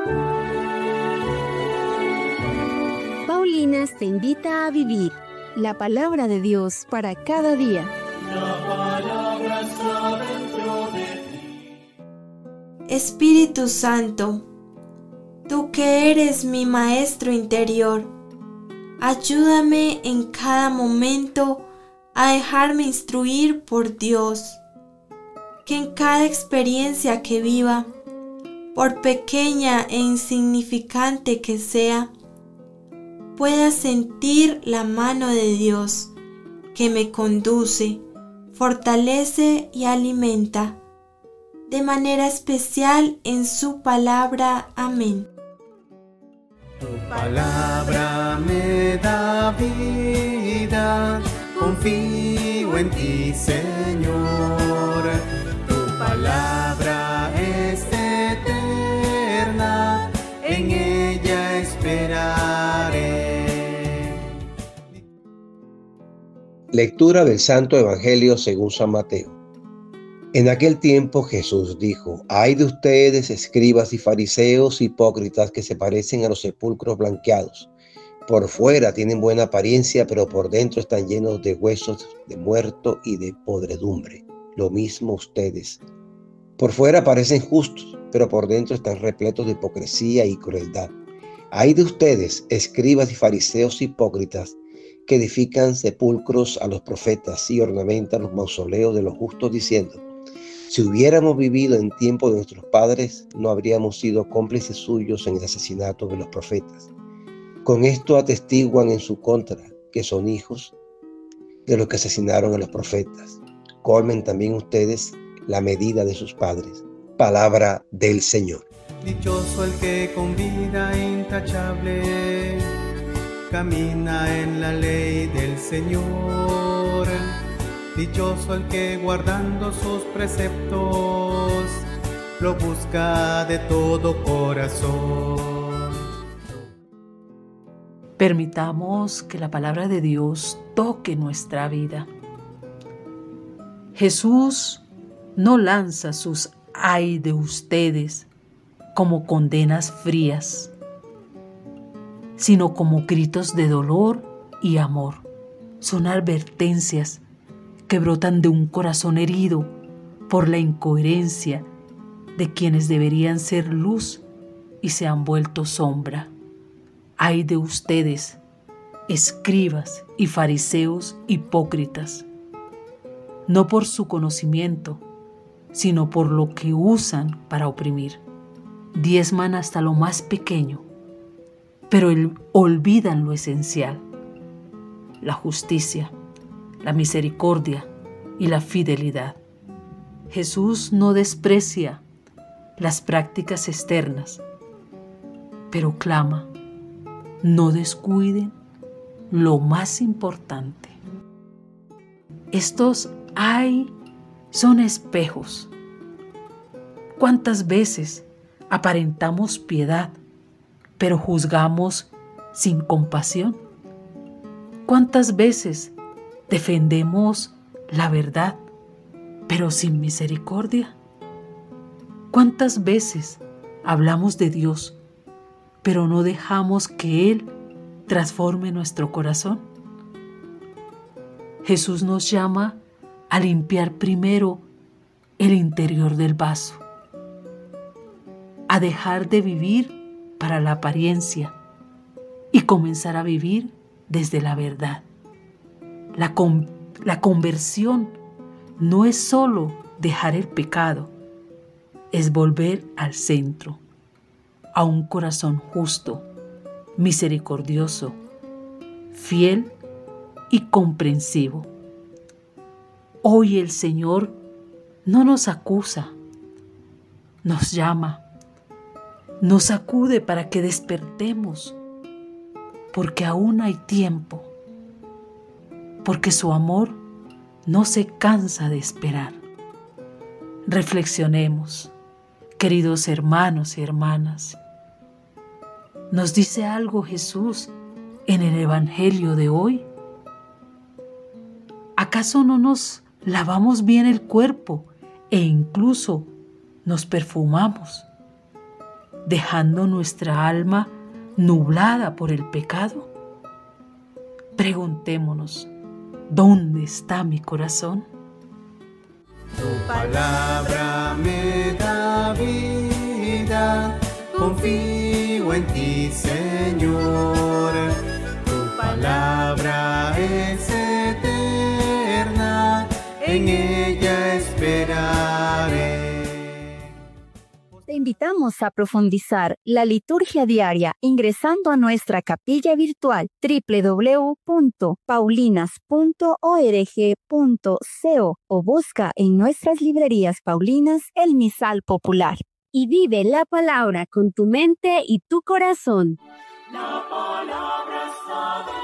Paulinas te invita a vivir la palabra de Dios para cada día. La palabra está dentro de ti. Espíritu Santo, tú que eres mi maestro interior, ayúdame en cada momento a dejarme instruir por Dios. Que en cada experiencia que viva, por pequeña e insignificante que sea, pueda sentir la mano de Dios que me conduce, fortalece y alimenta, de manera especial en su palabra. Amén. Tu palabra me da vida, confío en ti, Señor. Tu palabra es eterna, en ella esperaré. Lectura del Santo Evangelio según San Mateo. En aquel tiempo Jesús dijo: Ay de ustedes, escribas y fariseos hipócritas, que se parecen a los sepulcros blanqueados. Por fuera tienen buena apariencia, pero por dentro están llenos de huesos de muerto y de podredumbre. Lo mismo ustedes. Por fuera parecen justos, pero por dentro están repletos de hipocresía y crueldad. Ay de ustedes, escribas y fariseos hipócritas, que edifican sepulcros a los profetas y ornamentan los mausoleos de los justos, diciendo: si hubiéramos vivido en tiempo de nuestros padres, no habríamos sido cómplices suyos en el asesinato de los profetas. Con esto atestiguan en su contra que son hijos de los que asesinaron a los profetas. Colmen también ustedes la medida de sus padres. Palabra del Señor. Dichoso el que con vida intachable camina en la ley del Señor. Dichoso el que guardando sus preceptos lo busca de todo corazón. Permitamos que la palabra de Dios toque nuestra vida. Jesús no lanza sus ay de ustedes como condenas frías, sino como gritos de dolor y amor. Son advertencias que brotan de un corazón herido por la incoherencia de quienes deberían ser luz y se han vuelto sombra. Ay de ustedes, escribas y fariseos hipócritas, no por su conocimiento, sino por lo que usan para oprimir. Diezman hasta lo más pequeño, pero olvidan lo esencial: la justicia, la misericordia y la fidelidad. Jesús no desprecia las prácticas externas, pero clama: no descuiden lo más importante. Estos ay son espejos. ¿Cuántas veces aparentamos piedad, pero juzgamos sin compasión? ¿Cuántas veces defendemos la verdad, pero sin misericordia? ¿Cuántas veces hablamos de Dios, pero no dejamos que Él transforme nuestro corazón? Jesús nos llama a limpiar primero el interior del vaso, a dejar de vivir para la apariencia y comenzar a vivir desde la verdad. La conversión no es solo dejar el pecado, es volver al centro, a un corazón justo, misericordioso, fiel y comprensivo. Hoy el Señor no nos acusa, nos llama, nos sacude para que despertemos, porque aún hay tiempo, porque su amor no se cansa de esperar. Reflexionemos, queridos hermanos y hermanas. ¿Nos dice algo Jesús en el Evangelio de hoy? ¿Acaso no nos lavamos bien el cuerpo e incluso nos perfumamos? dejando nuestra alma nublada por el pecado? Preguntémonos, ¿dónde está mi corazón? Tu palabra me da vida, confío en ti, Señor. Tu palabra es eterna, en ella esperaré. Te invitamos a profundizar la liturgia diaria ingresando a nuestra capilla virtual www.paulinas.org.co o busca en nuestras librerías paulinas el misal popular. Y vive la palabra con tu mente y tu corazón. La palabra está